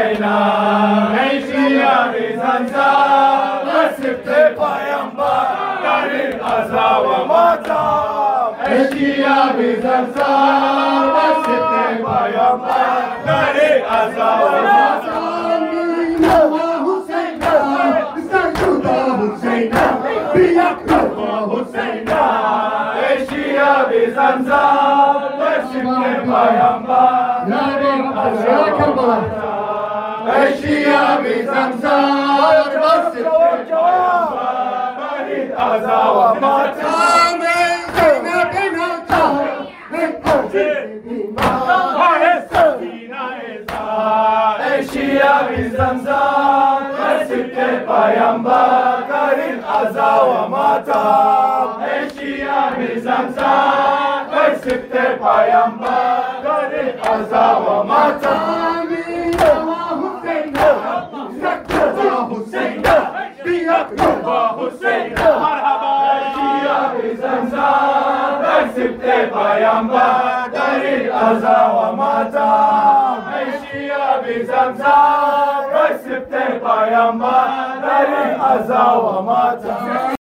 Hüseyin'a, ey Şia Bizansa, nasipte peygamberin aza ve matam. Ey Şia Bizansa, nasipte peygamberin aza ve matam. Bizansa, nasipte peygamberin aza ve matam. Ey Şia Bizansa, nasipte peygamberin aza ve matam. Ey Şia Bizansa, nasipte peygamberin aza ve matam. Ey Şia Bizansa, nasipte peygamberin aza ve matam. Nasipte peygamberin aza ve matam. Ey Şia Bizansa, nasipte peygamberin aza ve matam.